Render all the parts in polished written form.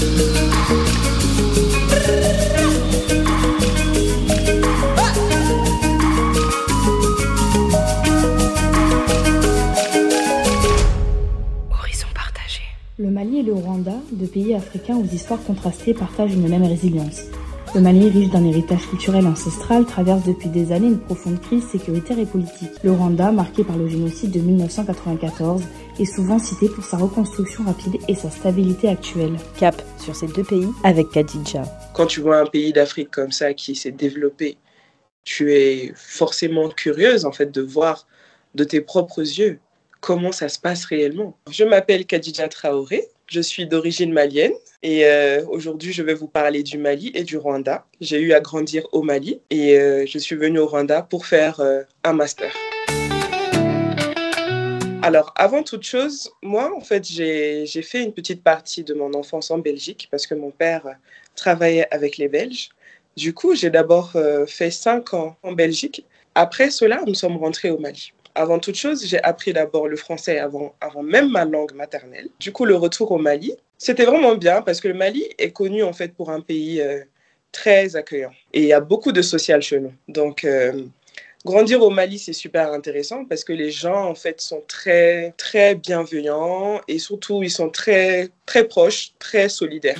Le Mali et le Rwanda, deux pays africains aux histoires contrastées, partagent une même résilience. Le Mali, riche d'un héritage culturel ancestral, traverse depuis des années une profonde crise sécuritaire et politique. Le Rwanda, marqué par le génocide de 1994, est souvent cité pour sa reconstruction rapide et sa stabilité actuelle. Cap sur ces deux pays avec Khadija. Quand tu vois un pays d'Afrique comme ça qui s'est développé, tu es forcément curieuse en fait de voir de tes propres yeux comment ça se passe réellement. Je m'appelle Khadija Traoré, je suis d'origine malienne et aujourd'hui je vais vous parler du Mali et du Rwanda. J'ai eu à grandir au Mali et je suis venue au Rwanda pour faire un master. Alors avant toute chose, moi en fait j'ai fait une petite partie de mon enfance en Belgique parce que mon père travaillait avec les Belges. Du coup j'ai d'abord fait 5 ans en Belgique. Après cela, nous sommes rentrés au Mali. Avant toute chose, j'ai appris d'abord le français avant même ma langue maternelle. Du coup, le retour au Mali, c'était vraiment bien parce que le Mali est connu en fait pour un pays très accueillant. Et il y a beaucoup de social chez nous. Donc, grandir au Mali, c'est super intéressant parce que les gens en fait sont très, très bienveillants et surtout, ils sont très, très proches, très solidaires.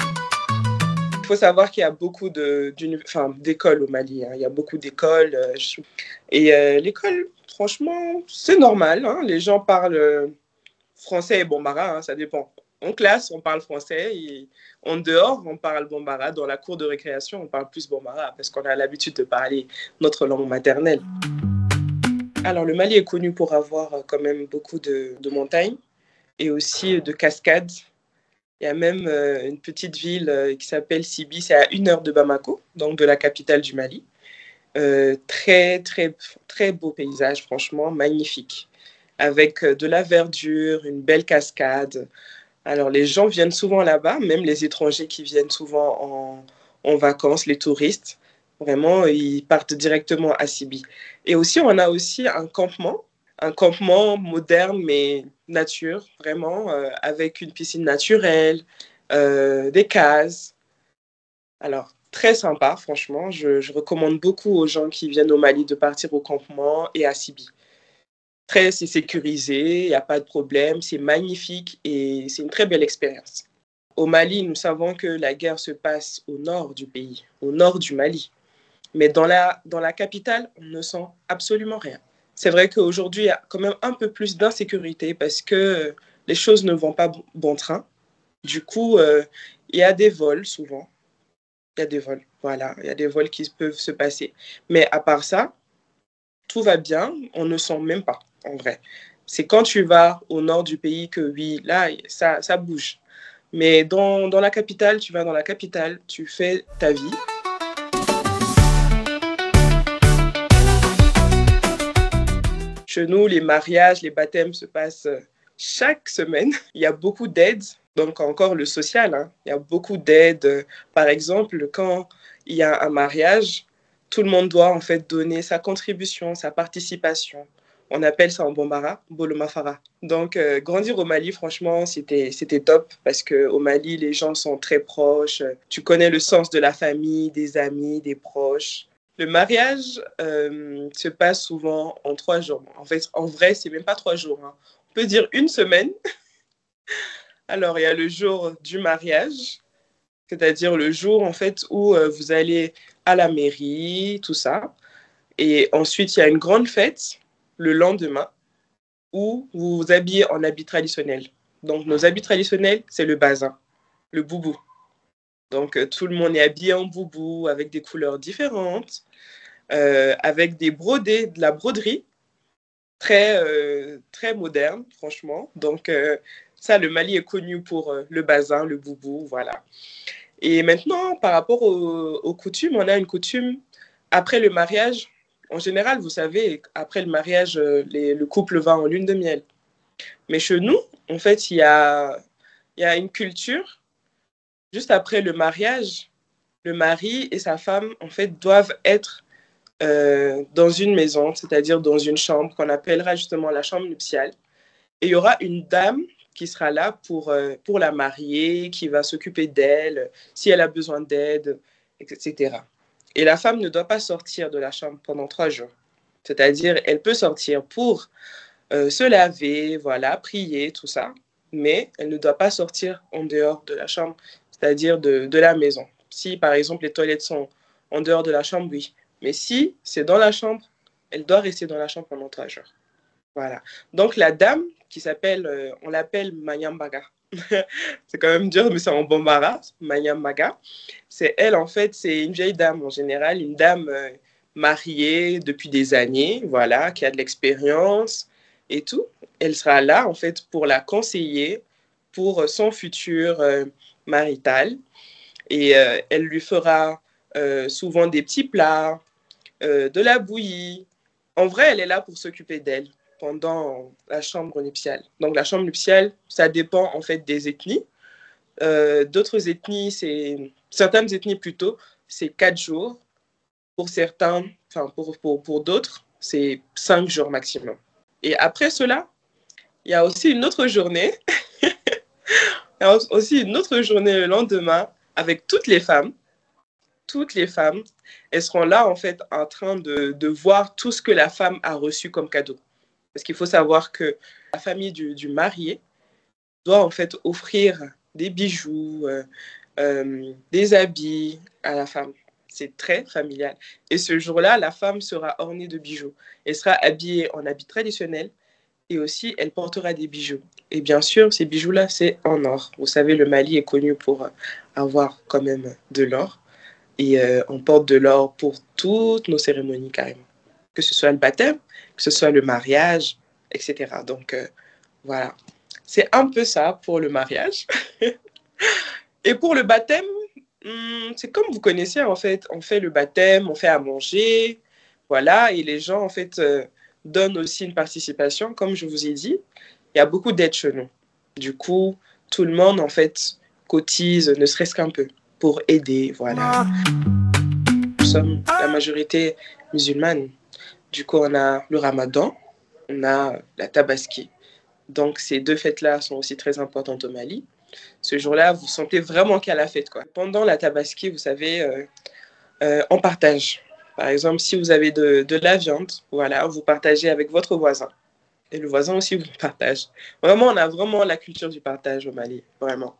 Il faut savoir qu'il y a beaucoup d'écoles au Mali. Hein. Il y a beaucoup d'écoles. Et l'école, franchement, c'est normal. Hein. Les gens parlent français et bambara, hein, ça dépend. En classe, on parle français. Et en dehors, on parle bambara. Dans la cour de récréation, on parle plus bambara parce qu'on a l'habitude de parler notre langue maternelle. Alors, le Mali est connu pour avoir quand même beaucoup de montagnes et aussi de cascades. Il y a même une petite ville qui s'appelle Sibi, c'est à 1 heure de Bamako, donc de la capitale du Mali. Très, très, très beau paysage, franchement, magnifique. Avec de la verdure, une belle cascade. Alors, les gens viennent souvent là-bas, même les étrangers qui viennent souvent en vacances, les touristes. Vraiment, ils partent directement à Sibi. Et aussi, on a aussi un campement moderne, mais nature, vraiment, avec une piscine naturelle, des cases. Alors, très sympa, franchement. Je recommande beaucoup aux gens qui viennent au Mali de partir au campement et à Sibi. C'est sécurisé, il n'y a pas de problème, c'est magnifique et c'est une très belle expérience. Au Mali, nous savons que la guerre se passe au nord du pays, au nord du Mali. Mais dans la capitale, on ne sent absolument rien. C'est vrai qu'aujourd'hui, il y a quand même un peu plus d'insécurité parce que les choses ne vont pas bon train. Du coup, il y a des vols souvent. Il y a des vols, voilà. Il y a des vols qui peuvent se passer. Mais à part ça, tout va bien. On ne sent même pas, en vrai. C'est quand tu vas au nord du pays que, oui, là, ça bouge. Mais dans la capitale, tu vas dans la capitale, tu fais ta vie. Chez nous, les mariages, les baptêmes se passent chaque semaine. Il y a beaucoup d'aides, donc encore le social. Hein. Il y a beaucoup d'aides. Par exemple, quand il y a un mariage, tout le monde doit en fait donner sa contribution, sa participation. On appelle ça en bambara, bolomafara. Donc, grandir au Mali, franchement, c'était top parce qu'au Mali, les gens sont très proches. Tu connais le sens de la famille, des amis, des proches. Le mariage se passe souvent en 3 jours. En fait, en vrai, c'est même pas 3 jours. Hein. On peut dire 1 semaine. Alors, il y a le jour du mariage, c'est-à-dire le jour en fait où vous allez à la mairie, tout ça. Et ensuite, il y a une grande fête le lendemain où vous vous habillez en habits traditionnels. Donc, nos habits traditionnels, c'est le bazin, le boubou. Donc, tout le monde est habillé en boubou avec des couleurs différentes, avec des brodés, de la broderie, très, très moderne, franchement. Donc, ça, le Mali est connu pour le bazin, le boubou, voilà. Et maintenant, par rapport aux coutumes, on a une coutume après le mariage. En général, vous savez, après le mariage, le couple va en lune de miel. Mais chez nous, en fait, il y a une culture. Juste après le mariage, le mari et sa femme, en fait, doivent être dans une maison, c'est-à-dire dans une chambre qu'on appellera justement la chambre nuptiale. Et il y aura une dame qui sera là pour la marier, qui va s'occuper d'elle, si elle a besoin d'aide, etc. Et la femme ne doit pas sortir de la chambre pendant 3 jours. C'est-à-dire, elle peut sortir pour se laver, voilà, prier, tout ça, mais elle ne doit pas sortir en dehors de la chambre, c'est-à-dire de la maison. Si, par exemple, les toilettes sont en dehors de la chambre, oui. Mais si c'est dans la chambre, elle doit rester dans la chambre pendant 3 jours. Voilà. Donc, la dame qui s'appelle, on l'appelle Mayambaga. C'est quand même dur, mais c'est en Bambara, Mayambaga. C'est elle, en fait, c'est une vieille dame en général, une dame mariée depuis des années, voilà, qui a de l'expérience et tout. Elle sera là, en fait, pour la conseiller pour son futur marital. Et elle lui fera souvent des petits plats, de la bouillie. En vrai, elle est là pour s'occuper d'elle pendant la chambre nuptiale. Donc, la chambre nuptiale, ça dépend en fait des ethnies. D'autres ethnies, certaines ethnies plutôt, c'est 4 jours. Pour certains, enfin pour d'autres, c'est 5 jours maximum. Et après cela, il y a aussi une autre journée. Il y a aussi une autre journée le lendemain avec toutes les femmes. Toutes les femmes, elles seront là en fait en train de voir tout ce que la femme a reçu comme cadeau. Parce qu'il faut savoir que la famille du marié doit en fait offrir des bijoux, des habits à la femme. C'est très familial. Et ce jour-là, la femme sera ornée de bijoux. Elle sera habillée en habit traditionnel et aussi elle portera des bijoux. Et bien sûr, ces bijoux-là, c'est en or. Vous savez, le Mali est connu pour avoir quand même de l'or. Et on porte de l'or pour toutes nos cérémonies carrément. Que ce soit le baptême, que ce soit le mariage, etc. Donc voilà, c'est un peu ça pour le mariage. Et pour le baptême, c'est comme vous connaissez en fait, on fait le baptême, on fait à manger, voilà, et les gens en fait donnent aussi une participation, comme je vous ai dit. Il y a beaucoup d'aide chez nous. Du coup, tout le monde en fait cotise, ne serait-ce qu'un peu, pour aider, voilà. Nous sommes la majorité musulmane. Du coup, on a le Ramadan, on a la Tabaski. Donc, ces 2 fêtes-là sont aussi très importantes au Mali. Ce jour-là, vous sentez vraiment qu'il y a la fête, quoi. Pendant la Tabaski, vous savez, on partage. Par exemple, si vous avez de la viande, voilà, vous partagez avec votre voisin. Et le voisin aussi vous partage. Vraiment, on a vraiment la culture du partage au Mali, vraiment.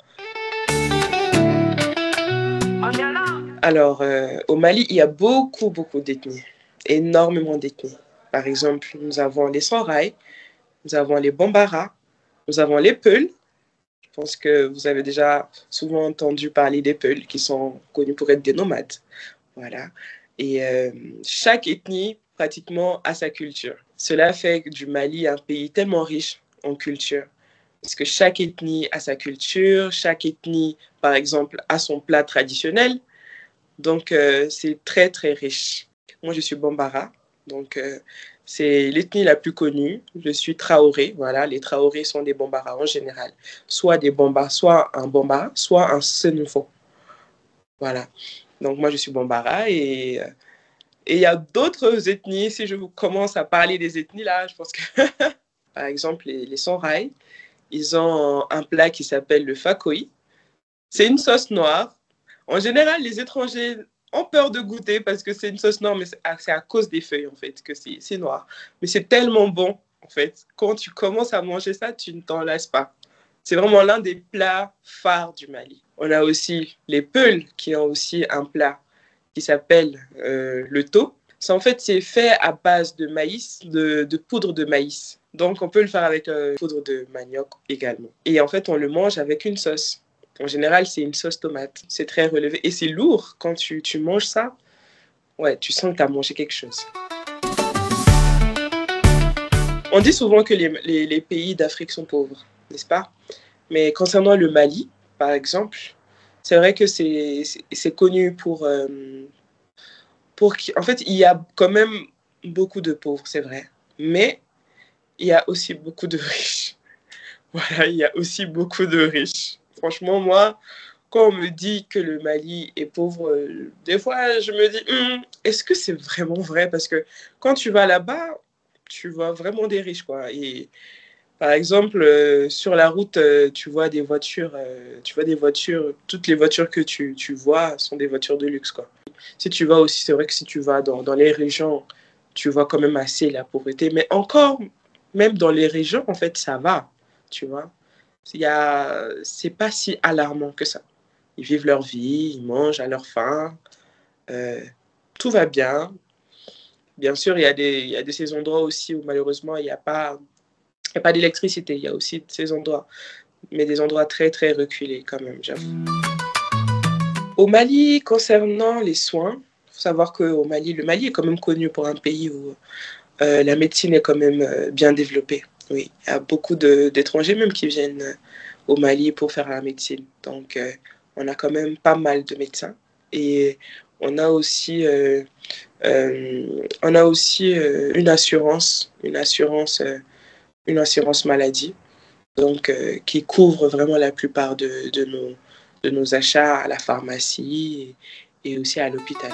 Alors, au Mali, il y a beaucoup d'ethnies, énormément d'ethnies. Par exemple, nous avons les Songhai, nous avons les Bambara, nous avons les Peuls. Je pense que vous avez déjà souvent entendu parler des Peuls, qui sont connus pour être des nomades. Voilà. Et chaque ethnie, pratiquement, a sa culture. Cela fait du Mali un pays tellement riche en culture. Parce que chaque ethnie a sa culture, chaque ethnie, par exemple, a son plat traditionnel. Donc, c'est très riche. Moi, je suis Bambara, donc c'est l'ethnie la plus connue. Je suis Traoré, voilà, les Traorés sont des Bambara en général. Soit des Bambara, soit un Bambara, soit un Senufo. Voilà. Donc, moi, je suis Bambara et il y a d'autres ethnies. Si je vous commence à parler des ethnies, là, je pense que, par exemple, les Songhai, ils ont un plat qui s'appelle le fakoi. C'est une sauce noire. En général, les étrangers ont peur de goûter parce que c'est une sauce noire, mais c'est à cause des feuilles, en fait, que c'est noir. Mais c'est tellement bon, en fait. Quand tu commences à manger ça, tu ne t'en lasses pas. C'est vraiment l'un des plats phares du Mali. On a aussi les Peuls qui ont aussi un plat qui s'appelle le tau. En fait, c'est fait à base de maïs, de poudre de maïs. Donc, on peut le faire avec poudre de manioc également. Et en fait, on le mange avec une sauce. En général, c'est une sauce tomate. C'est très relevé. Et c'est lourd quand tu manges ça. Ouais, tu sens que tu as mangé quelque chose. On dit souvent que les pays d'Afrique sont pauvres, n'est-ce pas? Mais concernant le Mali, par exemple, c'est vrai que c'est connu en fait, il y a quand même beaucoup de pauvres, c'est vrai. Mais il y a aussi beaucoup de riches. Voilà, il y a aussi beaucoup de riches. Franchement, moi, quand on me dit que le Mali est pauvre, des fois, je me dis, est-ce que c'est vraiment vrai? Parce que quand tu vas là-bas, tu vois vraiment des riches, quoi. Et Par exemple, sur la route, tu vois des voitures, toutes les voitures que tu vois sont des voitures de luxe, quoi. Si tu vas aussi, c'est vrai que si tu vas dans les régions, tu vois quand même assez la pauvreté. Mais encore, même dans les régions, en fait, ça va, tu vois. C'est pas si alarmant que ça. Ils vivent leur vie, ils mangent à leur faim, euh, tout va bien. Bien sûr, il y a de ces endroits aussi où malheureusement, il y a pas d'électricité. Il y a aussi de ces endroits, mais des endroits très, très reculés quand même, j'avoue. Au Mali, concernant les soins, il faut savoir qu'au Mali, le Mali est quand même connu pour un pays où la médecine est quand même bien développée. Oui, il y a beaucoup d'étrangers même qui viennent au Mali pour faire la médecine. Donc, on a quand même pas mal de médecins. Et on a aussi, une assurance maladie, donc qui couvre vraiment la plupart de nos achats à la pharmacie et aussi à l'hôpital.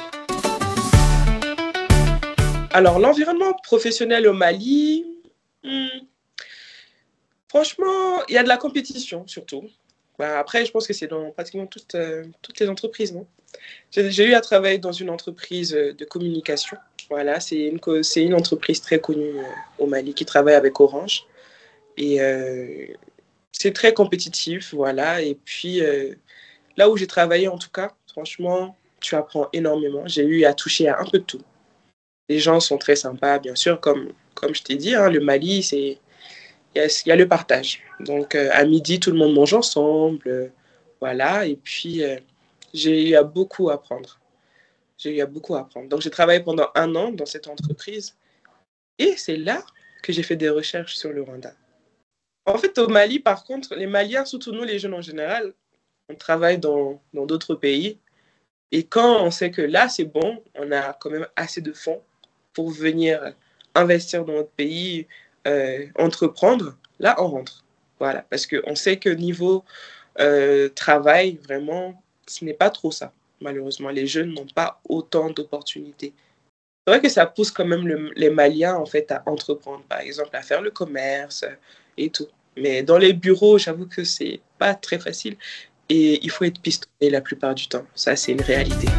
Alors, l'environnement professionnel au Mali, hmm, franchement, il y a de la compétition surtout. Bah, après, je pense que c'est dans pratiquement toutes les entreprises, non? J'ai eu à travailler dans une entreprise de communication. Voilà, c'est une entreprise très connue au Mali qui travaille avec Orange. Et c'est très compétitif, voilà. Et puis, là où j'ai travaillé, en tout cas, franchement, tu apprends énormément. J'ai eu à toucher à un peu de tout. Les gens sont très sympas, bien sûr, comme je t'ai dit, hein, le Mali, il y a le partage. Donc, à midi, tout le monde mange ensemble, voilà. Et puis, j'ai eu à beaucoup apprendre. J'ai eu à beaucoup apprendre. Donc, j'ai travaillé pendant 1 an dans cette entreprise. Et c'est là que j'ai fait des recherches sur le Rwanda. En fait, au Mali, par contre, les Maliens, surtout nous, les jeunes en général, on travaille dans d'autres pays. Et quand on sait que là, c'est bon, on a quand même assez de fonds pour venir investir dans notre pays, entreprendre, là, on rentre. Voilà, parce qu'on sait que niveau travail, vraiment, ce n'est pas trop ça. Malheureusement, les jeunes n'ont pas autant d'opportunités. C'est vrai que ça pousse quand même les Maliens, en fait, à entreprendre, par exemple, à faire le commerce et tout. Mais dans les bureaux, j'avoue que c'est pas très facile et il faut être pistonné la plupart du temps. Ça, c'est une réalité.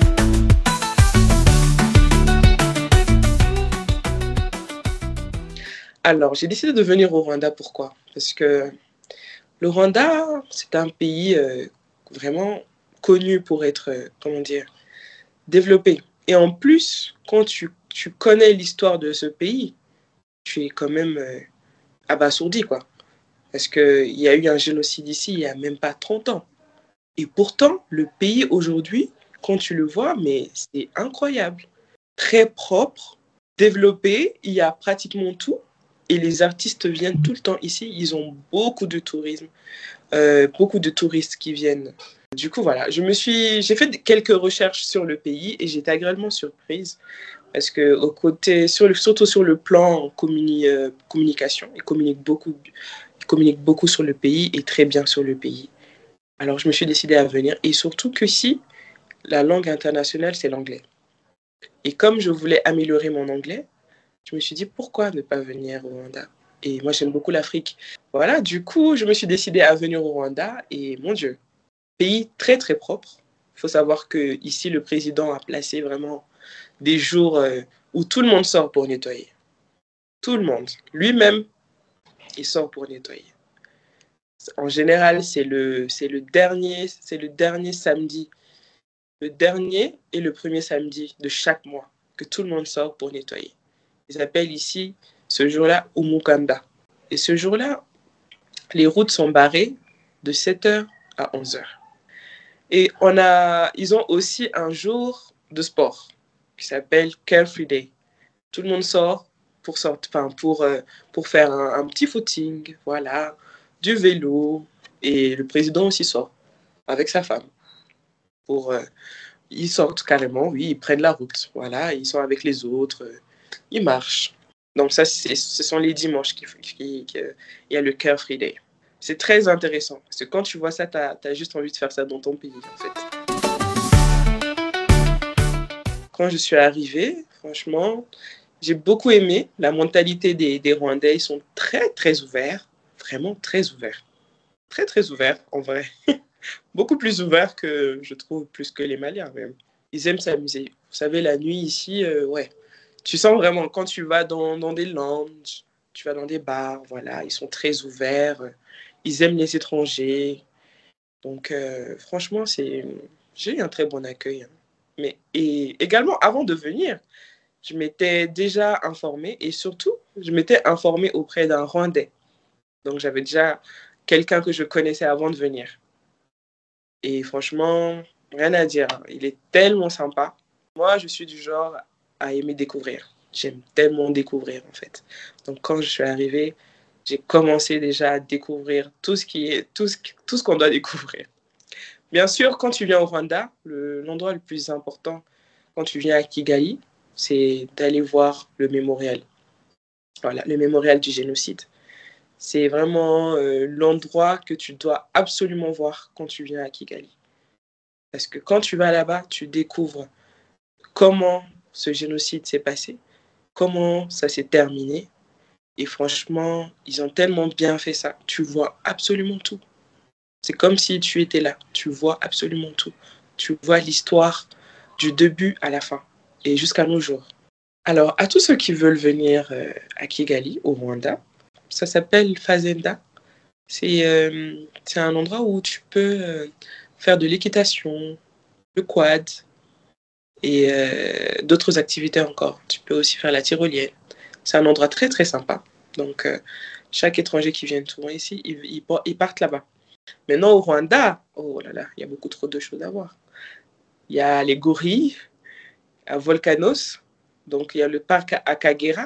Alors, j'ai décidé de venir au Rwanda. Pourquoi? Parce que le Rwanda, c'est un pays vraiment connu pour être, comment dire, développé. Et en plus, quand tu connais l'histoire de ce pays, tu es quand même abasourdi, quoi. Parce qu'il y a eu un génocide ici il n'y a même pas 30 ans. Et pourtant, le pays aujourd'hui, quand tu le vois, mais c'est incroyable. Très propre, développé, il y a pratiquement tout. Et les artistes viennent tout le temps ici. Ils ont beaucoup de tourisme, beaucoup de touristes qui viennent. Du coup, voilà, j'ai fait quelques recherches sur le pays et j'étais agréablement surprise parce que surtout sur le plan communication, ils communiquent beaucoup sur le pays et très bien sur le pays. Alors, je me suis décidée à venir et surtout que si la langue internationale, c'est l'anglais. Et comme je voulais améliorer mon anglais, je me suis dit pourquoi ne pas venir au Rwanda? Et moi, j'aime beaucoup l'Afrique. Voilà, du coup, je me suis décidée à venir au Rwanda et mon Dieu, pays très très propre. Il faut savoir que ici, le président a placé vraiment des jours où tout le monde sort pour nettoyer. Tout le monde. Lui-même, il sort pour nettoyer. En général, c'est le dernier samedi, le dernier et le premier samedi de chaque mois que tout le monde sort pour nettoyer. Ils appellent ici ce jour-là Umukanda. Et ce jour-là, les routes sont barrées de 7h à 11h. Et ils ont aussi un jour de sport qui s'appelle Carefree Day. Tout le monde sort pour faire un petit footing, voilà, du vélo. Et le président aussi sort avec sa femme. Ils sortent carrément, oui, ils prennent la route, voilà, ils sont avec les autres, ils marchent. Donc ça, ce sont les dimanches qu'il y a le Carefree Day. C'est très intéressant, parce que quand tu vois ça, tu as juste envie de faire ça dans ton pays, en fait. Quand je suis arrivée, franchement, J'ai beaucoup aimé la mentalité des Rwandais. Ils sont très, très ouverts, vraiment très ouverts. Très, très ouverts, en vrai. Beaucoup plus ouverts que, je trouve, plus que les Maliens, même. Ils aiment s'amuser. Vous savez, la nuit ici, ouais. Tu sens vraiment, quand tu vas dans des lounges, tu vas dans des bars, voilà, ils sont très ouverts. Ils aiment les étrangers. Donc, franchement, j'ai eu un très bon accueil, hein. Et également, avant de venir, je m'étais déjà informée et surtout, je m'étais informée auprès d'un Rwandais. Donc, j'avais déjà quelqu'un que je connaissais avant de venir. Et franchement, rien à dire, hein. Il est tellement sympa. Moi, je suis du genre à aimer découvrir. J'aime tellement découvrir, en fait. Donc, quand je suis arrivée, j'ai commencé déjà à découvrir tout ce qu'on doit découvrir. Bien sûr, quand tu viens au Rwanda, l'endroit le plus important quand tu viens à Kigali, c'est d'aller voir le mémorial. Voilà, le mémorial du génocide. C'est vraiment l'endroit que tu dois absolument voir quand tu viens à Kigali. Parce que quand tu vas là-bas, tu découvres comment ce génocide s'est passé, comment ça s'est terminé. Et franchement, ils ont tellement bien fait ça. Tu vois absolument tout. C'est comme si tu étais là. Tu vois absolument tout. Tu vois l'histoire du début à la fin et jusqu'à nos jours. Alors, à tous ceux qui veulent venir à Kigali, au Rwanda, ça s'appelle Fazenda. C'est un endroit où tu peux faire de l'équitation, le quad et d'autres activités encore. Tu peux aussi faire la tyrolienne. C'est un endroit très très sympa. Donc, chaque étranger qui vient souvent ici, ils partent là-bas. Maintenant, au Rwanda, oh là là, il y a beaucoup trop de choses à voir. Il y a les gorilles à Volcanos. Donc, il y a le parc à Kagera.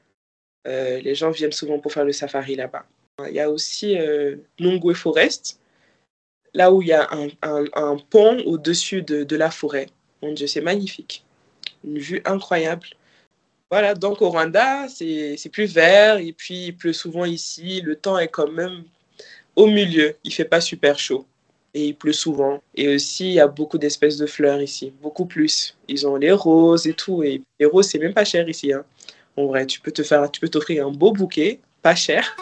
Les gens viennent souvent pour faire le safari là-bas. Il y a aussi Nungwe Forest, là où il y a un pont au-dessus de la forêt. Mon Dieu, c'est magnifique. Une vue incroyable. Voilà, donc au Rwanda, c'est plus vert et puis il pleut souvent ici. Le temps est quand même au milieu. Il ne fait pas super chaud et il pleut souvent. Et aussi, il y a beaucoup d'espèces de fleurs ici, beaucoup plus. Ils ont les roses et tout. Et les roses, c'est même pas cher ici, hein. En vrai, tu peux t'offrir un beau bouquet, pas cher.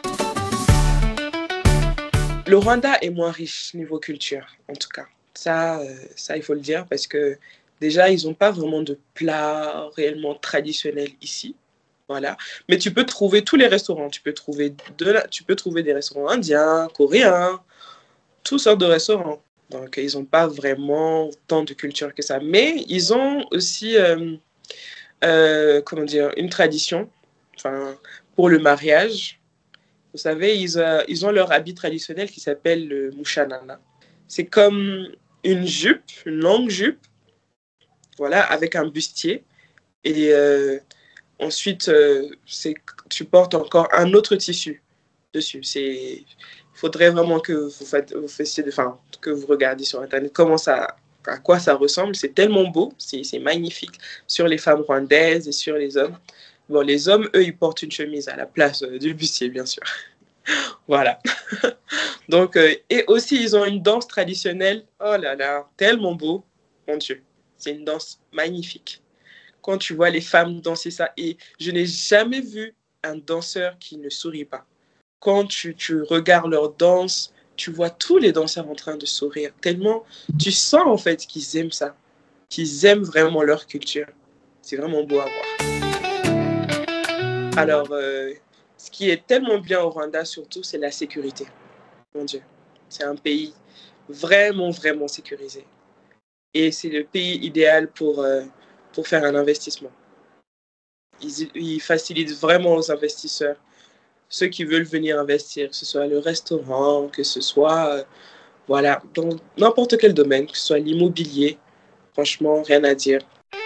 Le Rwanda est moins riche niveau culture, en tout cas. Ça, il faut le dire, parce que déjà, ils n'ont pas vraiment de plats réellement traditionnels ici. Voilà. Mais tu peux trouver tous les restaurants. Tu peux trouver des restaurants indiens, coréens, toutes sortes de restaurants. Donc, ils n'ont pas vraiment tant de culture que ça. Mais ils ont aussi, comment dire, une tradition, enfin, pour le mariage. Vous savez, ils ont leur habit traditionnel qui s'appelle le mushanana. C'est comme une jupe, une longue jupe, voilà, avec un bustier. Et ensuite, tu portes encore un autre tissu dessus. Il faudrait vraiment que que vous regardiez sur Internet à quoi ça ressemble. C'est tellement beau, c'est magnifique sur les femmes rwandaises et sur les hommes. Bon, les hommes, eux, ils portent une chemise à la place du bustier, bien sûr. Voilà. Donc, et aussi, ils ont une danse traditionnelle. Oh là là, tellement beau. Mon Dieu, c'est une danse magnifique. Quand tu vois les femmes danser ça, et je n'ai jamais vu un danseur qui ne sourit pas. Quand tu regardes leur danse, tu vois tous les danseurs en train de sourire. Tellement, tu sens en fait qu'ils aiment ça, qu'ils aiment vraiment leur culture. C'est vraiment beau à voir. Alors, ce qui est tellement bien au Rwanda, surtout, c'est la sécurité. Mon Dieu, c'est un pays vraiment, vraiment sécurisé. Et c'est le pays idéal pour faire un investissement. Ils facilitent vraiment aux investisseurs, ceux qui veulent venir investir, que ce soit le restaurant, que ce soit voilà, dans n'importe quel domaine, que ce soit l'immobilier. Franchement, rien à dire.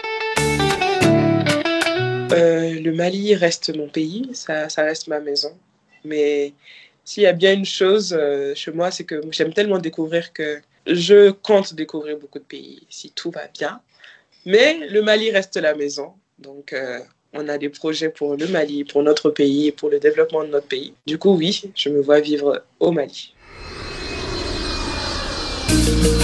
Le Mali reste mon pays, ça reste ma maison. Mais s'il y a bien une chose chez moi, c'est que j'aime tellement découvrir que je compte découvrir beaucoup de pays si tout va bien. Mais le Mali reste la maison. Donc, on a des projets pour le Mali, pour notre pays et pour le développement de notre pays. Du coup, oui, je me vois vivre au Mali.